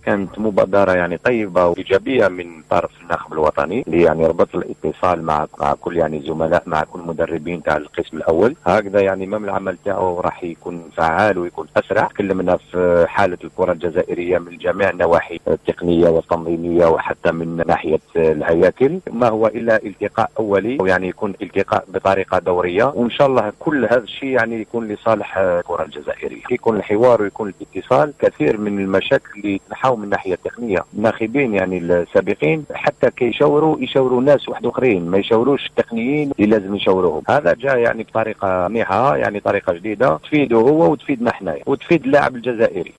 كانت مبادرة يعني طيبة وإيجابية من طرف الناخب الوطني اللي يعني ربط الاتصال مع كل يعني زملاء، مع كل مدربين تاع القسم الأول. هكذا يعني مم العمل تاعو راح يكون فعال ويكون أسرع. تكلمنا في حالة الكرة الجزائرية من جميع النواحي التقنية والتنظيمية وحتى من ناحية الهياكل، ما هو إلا التقاء أولي ويعني يكون التقاء بطريقة دورية، وإن شاء الله كل هذا الشيء يعني يكون لصالح الكرة الجزائرية. يكون الحوار ويكون الاتصال. كثير من المشاكل اللي تنحاو من الناحية التقنية الناخبين يعني السابقين حتى كي يشاوروا ناس واحد اخرين، ما يشاوروش التقنيين اللي لازم يشاوروهم. هذا جاء يعني بطريقة منيحة، يعني طريقة جديدة تفيده هو وتفيدنا حنايا وتفيد اللاعب الجزائري.